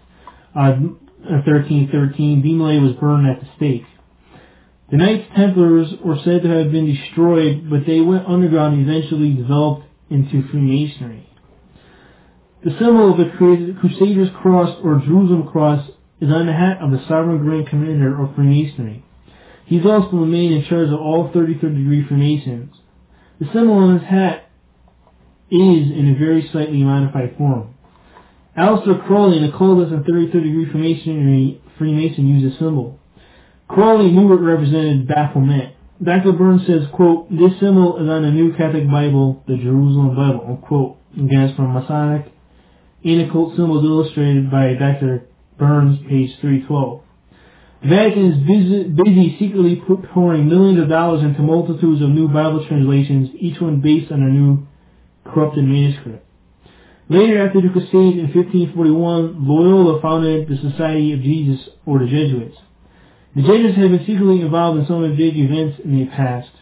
1313, Demolay was burned at the stake. The Knights Templars were said to have been destroyed, but they went underground and eventually developed into Freemasonry. The symbol of the Crusaders' cross or Jerusalem cross is on the hat of the Sovereign Grand Commander of Freemasonry. He is also the man in charge of all 33rd degree Freemasons. The symbol on his hat is in a very slightly modified form. Aleister Crowley, an occultist and 33rd degree Freemason, used a symbol. Crowley knew it represented Baphomet. Dr. Burns says, quote, "This symbol is on the New Catholic Bible, the Jerusalem Bible," unquote. Again, it's from Masonic and Occult Symbols Illustrated by Dr. Burns, page 312. The Vatican is busy secretly pouring millions of dollars into multitudes of new Bible translations, each one based on a new corrupted manuscript. Later, after the Crusades in 1541, Loyola founded the Society of Jesus, or the Jesuits. The Jesuits have been secretly involved in some of the big events in the past.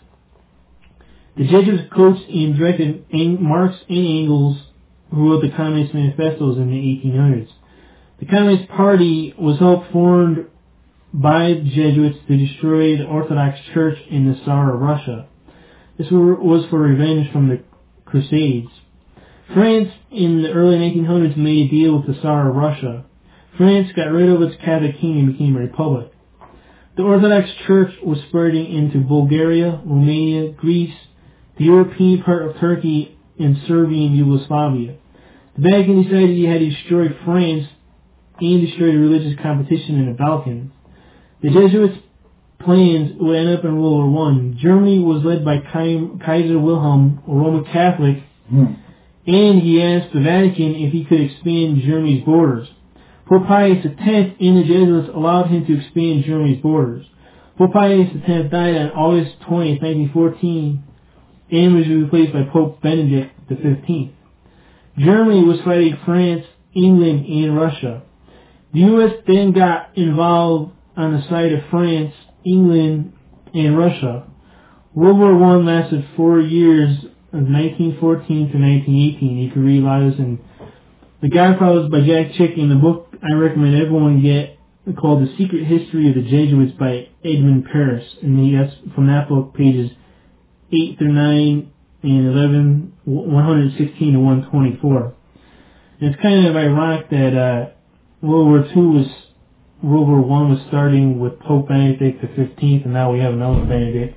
The Jesuits coached and directed Marx and Engels, who wrote the Communist Manifestos in the 1800s. The Communist Party was helped formed by the Jesuits to destroy the Orthodox Church in the Tsar of Russia. This was for revenge from the Crusades. France in the early 1900s made a deal with the Tsar of Russia. France got rid of its Catholic king and became a republic. The Orthodox Church was spreading into Bulgaria, Romania, Greece, the European part of Turkey, and Serbian Yugoslavia. The Vatican decided he had to destroy France and destroy the religious competition in the Balkans. The Jesuits' plans would end up in World War I. Germany was led by Kaiser Wilhelm, a Roman Catholic, and he asked the Vatican if he could expand Germany's borders. Pope Pius X and the Jesuits allowed him to expand Germany's borders. Pope Pius X died on August 20, 1914, and was replaced by Pope Benedict XV. Germany was fighting France, England, and Russia. The U.S. then got involved on the side of France, England, and Russia. World War I lasted 4 years, of 1914 to 1918. You can read a lot of this in The Godfathers by Jack Chick, in the book I recommend everyone get, called The Secret History of the Jesuits by Edmund Paris. And that's from that book, pages 8 through 9 and 11, 116 to 124. And it's kind of ironic that World War I was starting with Pope Benedict XV, and now we have another Benedict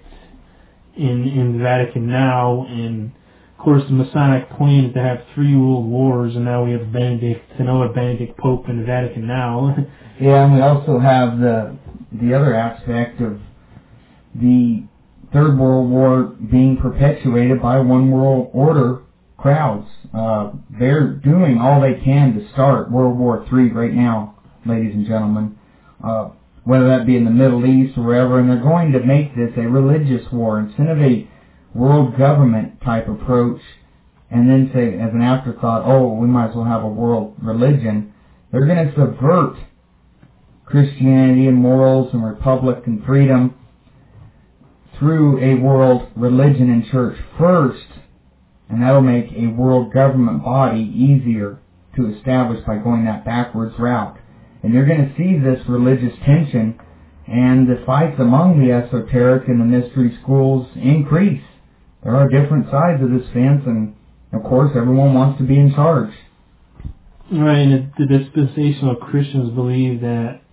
in the Vatican now. And of course, the Masonic plan is to have 3 world wars, and now we have another Benedict Pope in the Vatican now. Yeah, and we also have the other aspect of the Third World War being perpetuated by one world order crowds. They're doing all they can to start World War III right now, ladies and gentlemen, whether that be in the Middle East or wherever, and they're going to make this a religious war instead of a world government type approach, and then say as an afterthought, oh, we might as well have a world religion. They're going to subvert Christianity and morals and republic and freedom through a world religion and church first, and that'll make a world government body easier to establish by going that backwards route. And you're going to see this religious tension and the fights among the esoteric and the mystery schools increase. There are different sides of this fence, and of course everyone wants to be in charge. Right, and the dispensational Christians believe that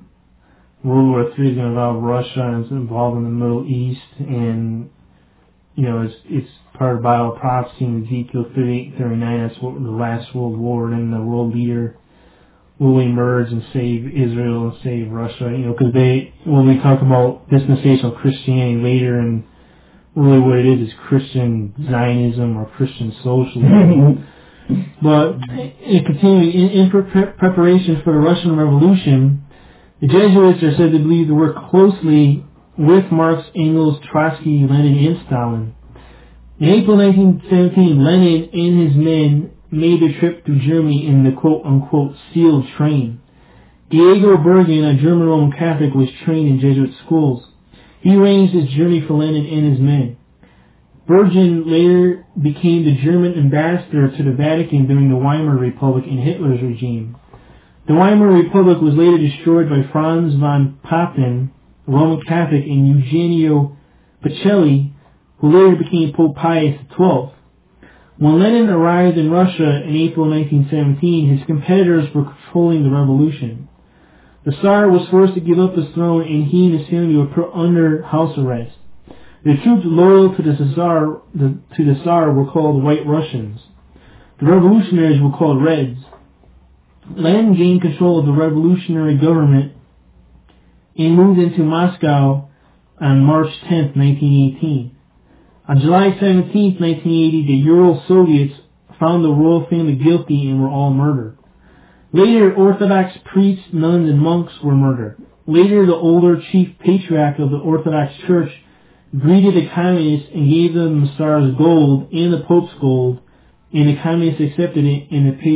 World War III is going to involve Russia and it's involved in the Middle East, and it's part of Bible prophecy in Ezekiel 38:39. That's what the last world war, and the world leader will emerge and save Israel and save Russia. Because when we talk about dispensational Christianity later, and really what it is Christian Zionism or Christian socialism. But continuing in preparation for the Russian Revolution, the Jesuits are said to believe to work closely with Marx, Engels, Trotsky, Lenin, and Stalin. In April 1917, Lenin and his men made a trip to Germany in the quote-unquote sealed train. Diego Bergen, a German Roman Catholic, was trained in Jesuit schools. He arranged his journey for Lenin and his men. Bergen later became the German ambassador to the Vatican during the Weimar Republic in Hitler's regime. The Weimar Republic was later destroyed by Franz von Papen, a Roman Catholic, and Eugenio Pacelli, who later became Pope Pius XII. When Lenin arrived in Russia in April 1917, his competitors were controlling the revolution. The Tsar was forced to give up his throne, and he and his family were put under house arrest. The troops loyal to the Tsar were called White Russians. The revolutionaries were called Reds. Lenin gained control of the revolutionary government and moved into Moscow on March 10, 1918. On July 17, 1980, the Ural Soviets found the royal family guilty and were all murdered. Later, Orthodox priests, nuns, and monks were murdered. Later, the older chief patriarch of the Orthodox Church greeted the communists and gave them the Tsar's gold and the Pope's gold, and the communists accepted it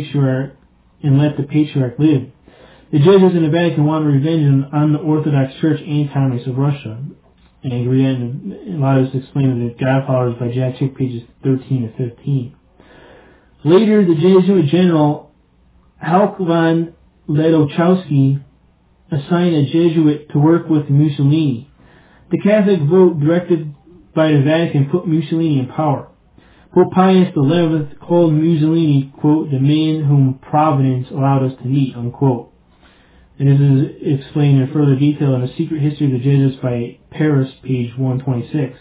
and let the patriarch live. The Jesuits in the Vatican wanted revenge on the Orthodox Church and communists of Russia. And I agree, and a lot of this explained in the Godfathers by Jack Chick, pages 13 to 15. Later, the Jesuit general Halk von Ledowchowski assigned a Jesuit to work with Mussolini. The Catholic vote directed by the Vatican put Mussolini in power. Pope Pius XI called Mussolini, quote, the man whom Providence allowed us to meet, unquote. And this is explained in further detail in The Secret History of the Jesuits by Paris, page 126.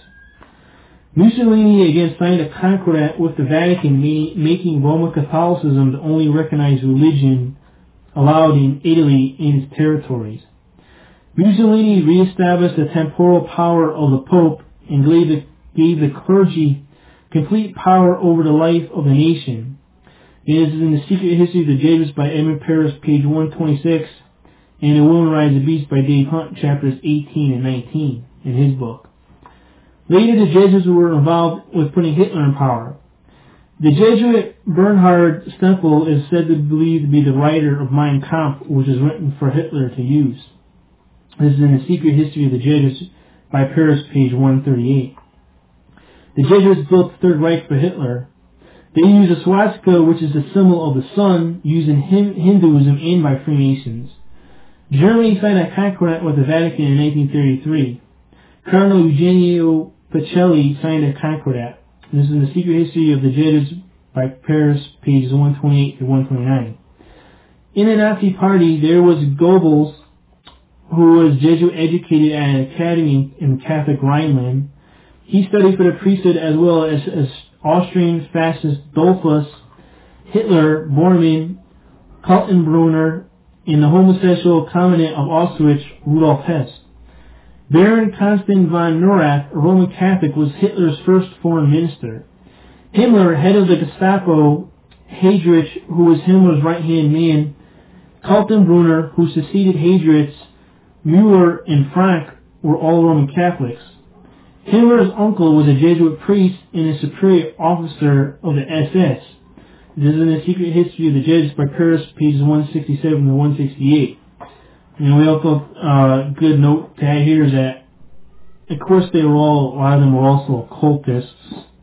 Mussolini again signed a concordat with the Vatican, making Roman Catholicism the only recognized religion allowed in Italy and its territories. Mussolini reestablished the temporal power of the Pope and gave the clergy complete power over the life of the nation. It is in The Secret History of the Jesuits by Edmund Paris, page 126, and The Woman Rides the Beast by Dave Hunt, chapters 18 and 19 in his book. Later, the Jesuits were involved with putting Hitler in power. The Jesuit Bernhard Stempel is said to believe to be the writer of Mein Kampf, which is written for Hitler to use. This is in The Secret History of the Jesuits by Paris, page 138. The Jesuits built the Third Reich for Hitler. They used a swastika, which is the symbol of the sun, used in Hinduism and by Freemasons. Germany signed a concordat with the Vatican in 1933. Cardinal Eugenio Pacelli signed a concordat. This is in The Secret History of the Jesuits by Paris, pages 128 to 129. In the Nazi Party, there was Goebbels, who was Jesuit educated at an academy in Catholic Rhineland. He studied for the priesthood as well as Austrian fascist Dollfuss, Hitler, Bormann, Kaltenbrunner, and the homosexual commandant of Auschwitz, Rudolf Hess. Baron Konstantin von Neurath, a Roman Catholic, was Hitler's first foreign minister. Himmler, head of the Gestapo, Heydrich, who was Himmler's right-hand man, Kaltenbrunner, who succeeded Heydrich, Müller, and Frank were all Roman Catholics. Himmler's uncle was a Jesuit priest and a superior officer of the SS. This is in The Secret History of the Jesuits by Paris, pages 167 to 168. And we also, good note to add here is that, of course, a lot of them were also occultists,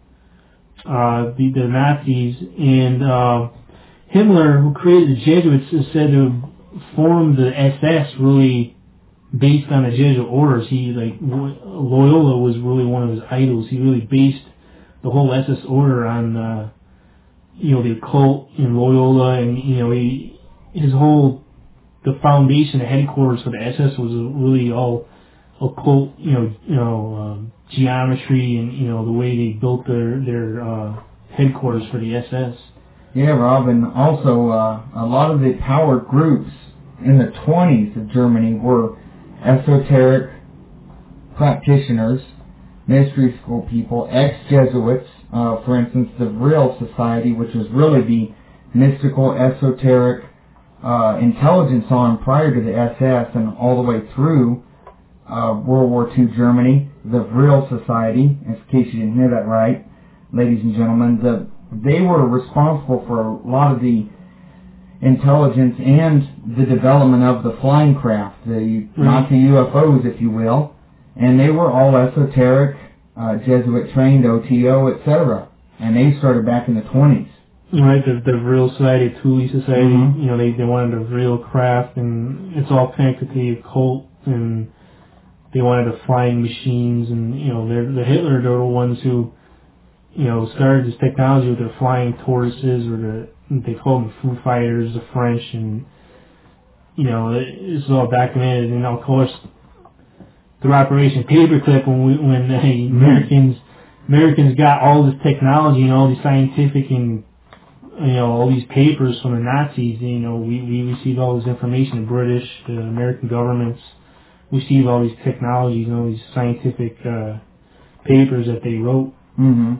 the Nazis, and Himmler, who created the Jesuits, is said to have formed the SS really based on the Jesuit orders. Loyola was really one of his idols. He really based the whole SS order on, the occult in Loyola, and, the foundation, the headquarters for the SS was really all occult, geometry and the way they built their headquarters for the SS. Yeah, Rob, and also a lot of the power groups in the 20s of Germany were esoteric practitioners, mystery school people, ex-Jesuits, for instance, the Vril Society, which was really the mystical, esoteric intelligence arm prior to the SS and all the way through World War II Germany, the Vril Society, in case you didn't hear that right, ladies and gentlemen, they were responsible for a lot of the intelligence and the development of the flying craft, not the UFOs, if you will, and they were all esoteric, Jesuit-trained, OTO, etc., and they started back in the 20s. Right, the Vril Society, Thule Society, they wanted a real craft, and it's all connected to the occult, and they wanted the flying machines, and, the Hitler, they're the ones who, started this technology with their flying tortoises, or they call them Foo Fighters, the French, and, this is all documented, and of course, through Operation Paperclip, when the Americans got all this technology and all these scientific and all these papers from the Nazis, we received all this information. The British, the American governments received all these technologies and all these scientific papers that they wrote. Mm-hmm.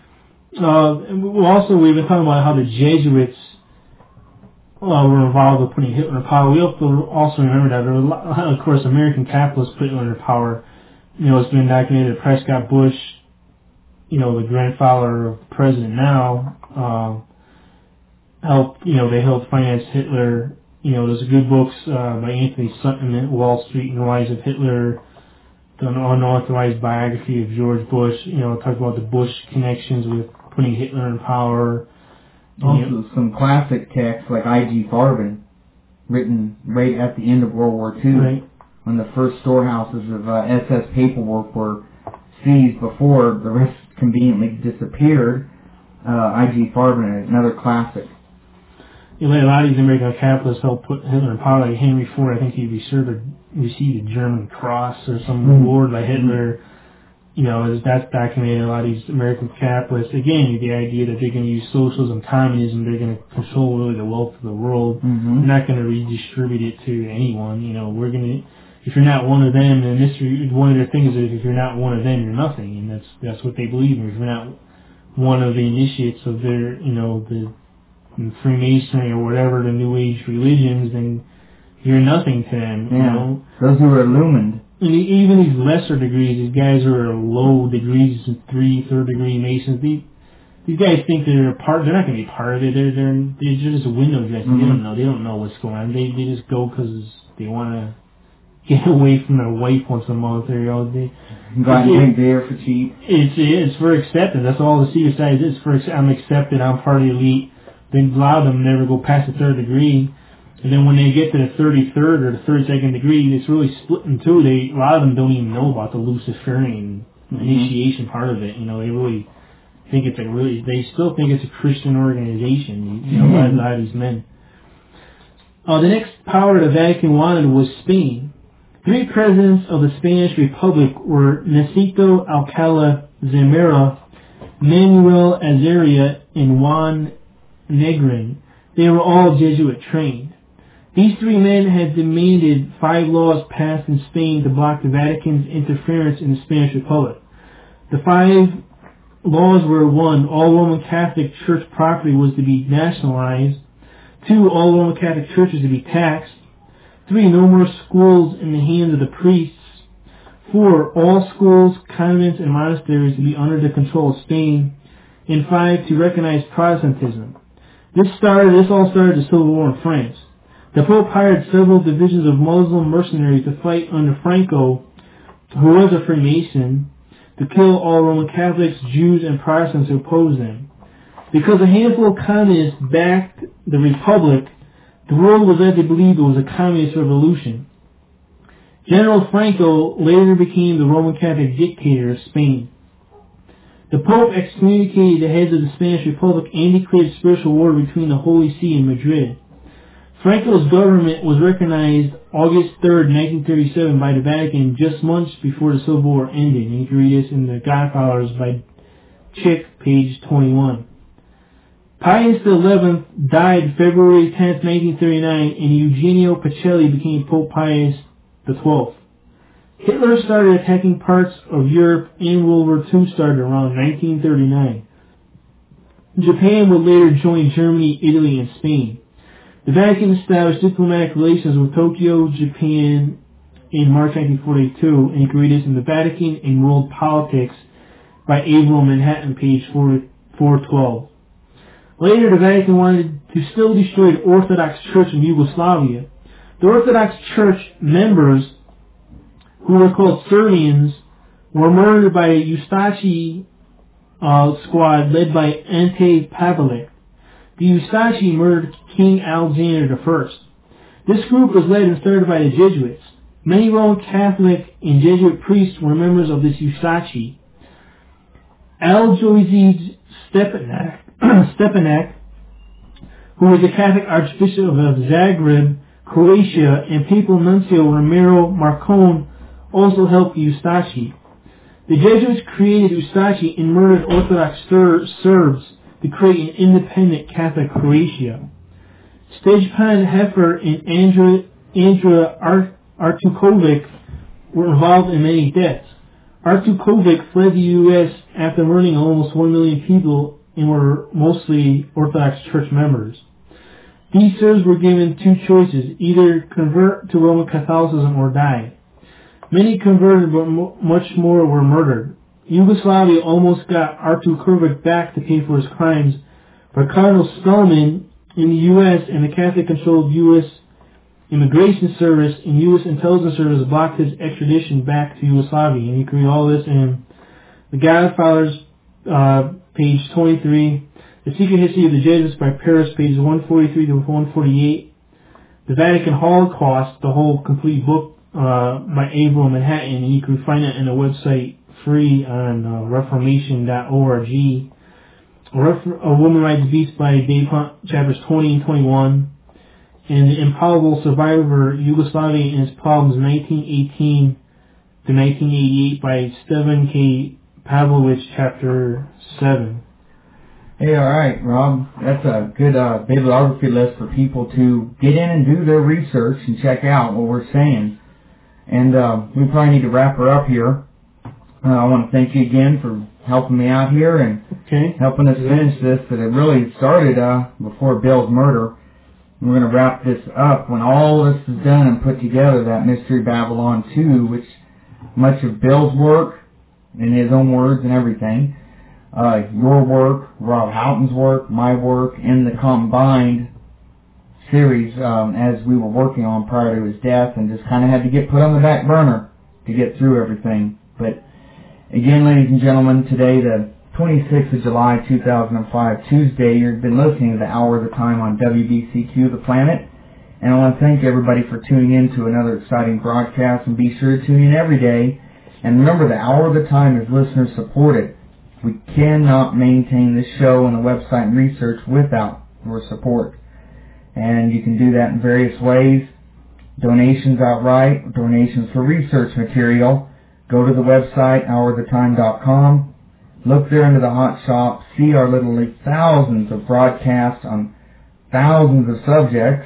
We've been talking about how the Jesuits were involved with putting Hitler in power. We have to also remember that there were of course, American capitalists put Hitler in power. It's been documented that Prescott Bush, the grandfather of the president now, they helped finance Hitler. There's good books by Anthony Sutton, Wall Street and the Rise of Hitler, the unauthorized biography of George Bush, talk about the Bush connections with putting Hitler in power. Also, some classic texts like I.G. Farben, written right at the end of World War II, right, when the first storehouses of SS paperwork were seized before the rest conveniently disappeared. I.G. Farben, another classic. A lot of these American capitalists helped put Hitler in power. Like Henry Ford, I think he received a German Cross or some reward by Hitler. That's documented. A lot of these American capitalists, again, the idea that they're going to use socialism, communism, they're going to control really the wealth of the world. Mm-hmm. They're not going to redistribute it to anyone. If you're not one of them, and one of their things is if you're not one of them, you're nothing, and that's what they believe in. If you're not one of the initiates of their, the Freemasonry or whatever the New Age religions, then you're nothing to them. Yeah. Those who are illumined. And even these lesser degrees, these guys who are low degrees, 3rd degree Masons, these guys think they're a part. They're not going to be part of it. They're just window dressing. Mm-hmm. They don't know what's going on. They just go because they want to get away from their wife once a month. Go out and drink beer for cheap. It's for acceptance. That's all the secret side is. I'm accepted. I'm part of the elite. Then a lot of them never go past the 3rd degree. And then when they get to the 33rd or the 32nd degree, it's really split in two. A lot of them don't even know about the Luciferian initiation part of it. They really think they still think it's a Christian organization. A lot of these men. The next power the Vatican wanted was Spain. 3 presidents of the Spanish Republic were Necito Alcala Zamora, Manuel Azaria, and Juan Negrin. They were all Jesuit trained. These 3 men had demanded 5 laws passed in Spain to block the Vatican's interference in the Spanish Republic. The 5 laws were: 1. All Roman Catholic Church property was to be nationalized. 2. All Roman Catholic churches to be taxed. 3. No more schools in the hands of the priests. 4. All schools, convents, and monasteries to be under the control of Spain. And 5. To recognize Protestantism. This all started the Civil War in France. The Pope hired several divisions of Muslim mercenaries to fight under Franco, who was a Freemason, to kill all Roman Catholics, Jews, and Protestants who opposed them. Because a handful of communists backed the Republic, the world was led to believe it was a communist revolution. General Franco later became the Roman Catholic dictator of Spain. The Pope excommunicated the heads of the Spanish Republic and declared spiritual war between the Holy See and Madrid. Franco's government was recognized August 3rd, 1937 by the Vatican, just months before the Civil War ended. And you can read this in The Godfathers by Chick, page 21. Pius XI died February 10th, 1939, and Eugenio Pacelli became Pope Pius XII. Hitler started attacking parts of Europe, and World War II started around 1939. Japan would later join Germany, Italy, and Spain. The Vatican established diplomatic relations with Tokyo, Japan in March 1942, and you can read this in The Vatican and World Politics by Averell Manhattan, page 412. Later, the Vatican wanted to still destroy the Orthodox Church in Yugoslavia. The Orthodox Church members, who were called Serbians, were murdered by a Ustashi squad led by Ante Pavelic. The Ustashi murdered King Alexander I. This group was led and started by the Jesuits. Many Roman Catholic and Jesuit priests were members of this Ustashi. Aljozy Stepanek, who was the Catholic Archbishop of Zagreb, Croatia, and Papal Nuncio Ramiro Marcon also helped the Ustashi. The Jesuits created Ustashi and murdered Orthodox Serbs to create an independent Catholic Croatia. Stepan Heffer and Andra Artukovic were involved in many deaths. Artukovic fled the U.S. after murdering almost 1 million people and were mostly Orthodox Church members. These Serbs were given two choices, either convert to Roman Catholicism or die. Many converted, but much more were murdered. Yugoslavia almost got Artukovic back to pay for his crimes, but Cardinal Spellman in the U.S. and the Catholic-controlled U.S. Immigration Service and U.S. Intelligence Service blocked his extradition back to Yugoslavia. And you can read all this in The Godfathers, page 23, The Secret History of the Jesuits by Paris, pages 143 to 148, The Vatican Holocaust, the whole complete book by Averell Manhattan, and you can find it on the website free on reformation.org. A Woman Rides Beasts by Dave Hunt, chapters 20 and 21, and The Impalpable Survivor, Yugoslavia and Its Problems, 1918 to 1988 by Stevan K. Pavlovich, chapter 7. Hey, alright, Rob. That's a good bibliography list for people to get in and do their research and check out what we're saying. And we probably need to wrap her up here. I want to thank you again for helping me out here and helping us finish this. That it really started before Bill's murder. And we're going to wrap this up when all this is done and put together, that Mystery Babylon 2, which much of Bill's work, in his own words and everything, your work, Rob Houghton's work, my work, in the combined series as we were working on prior to his death, and just kind of had to get put on the back burner to get through everything. But again, ladies and gentlemen, today, the 26th of July, 2005, Tuesday, you've been listening to The Hour of the Time on WBCQ, The Planet. And I want to thank everybody for tuning in to another exciting broadcast, and be sure to tune in every day. And remember, The Hour of the Time is listener supported. We cannot maintain this show and the website and research without your support. And you can do that in various ways. Donations outright, donations for research material. Go to the website, houroftheTime.com. Look there into the hot shop. See our literally thousands of broadcasts on thousands of subjects.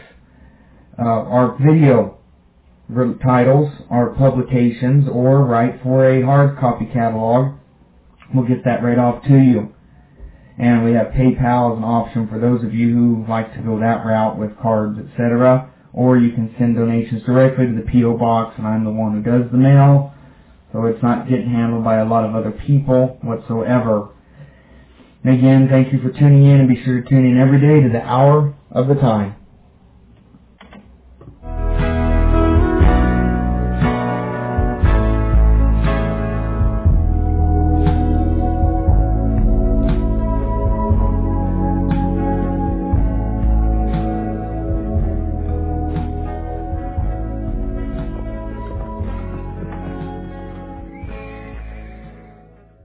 Our video titles, our publications, or write for a hard copy catalog. We'll get that right off to you. And we have PayPal as an option for those of you who like to go that route with cards, etc. Or you can send donations directly to the P.O. Box, and I'm the one who does the mail, so it's not getting handled by a lot of other people whatsoever. And again, thank you for tuning in, and be sure to tune in every day to The Hour of the Time.